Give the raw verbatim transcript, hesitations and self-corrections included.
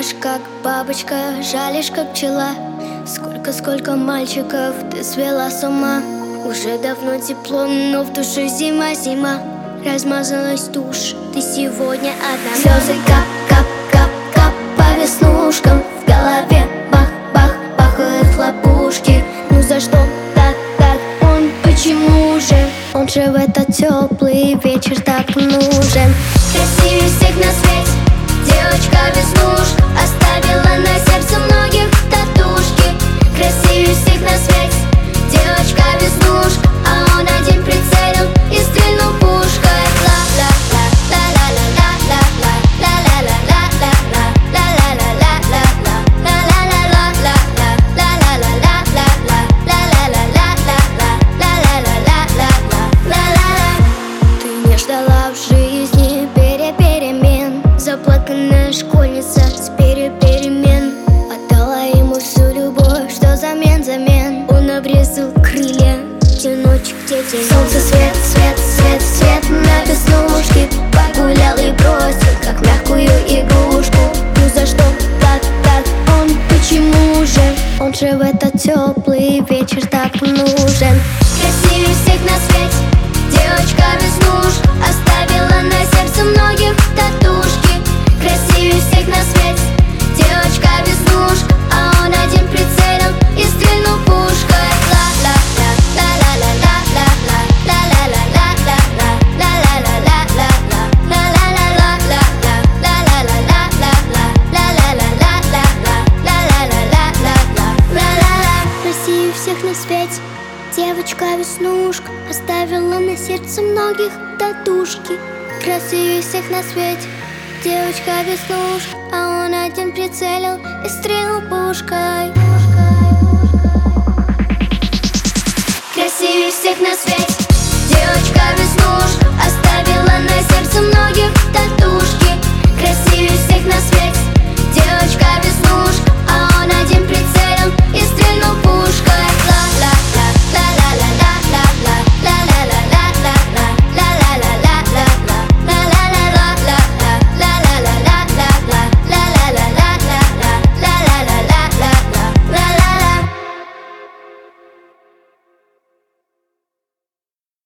Летаешь как бабочка, жалишь как пчела. Сколько-сколько мальчиков ты свела с ума. Уже давно тепло, но в душе зима-зима. Размазалась тушь, ты сегодня одна. Слезы кап-кап-кап-кап по веснушкам. В голове бах-бах бахают хлопушки. Ну за что так-так, он почему же? Он же в этот теплый вечер так нужен. Красивее всех на свете девочка-веснушка. Оставила на сердце многих татушки. Красивее всех на свете девочка-веснушка. А он один прицелил и стрельнул пушкой. Ты не ждала в жизни переперемен. Заплаканная школьница с переперемен. Отдала ему всю любовь, что взамен-замен. Он обрезал крылья, где ночь, где день. Солнце, свет, свет, свет, свет на веснушке. Погулял и бросил, как мягкую игрушку. Ну за что так, так, он почему же? Он же в этот теплый вечер так нужен. Красивее всех на свете девочка-веснушка. Оставила на сердце многих татушки. Красивее всех на свете девочка-веснушка. А он один прицелил и стрельнул пушкой. Красивее всех на свете девочка-веснушка. Оставила на сердце многих татушки. Красивее всех на свете девочка-веснушка. А он один прицелил и стрельнул пушкой. Красивее всех на свете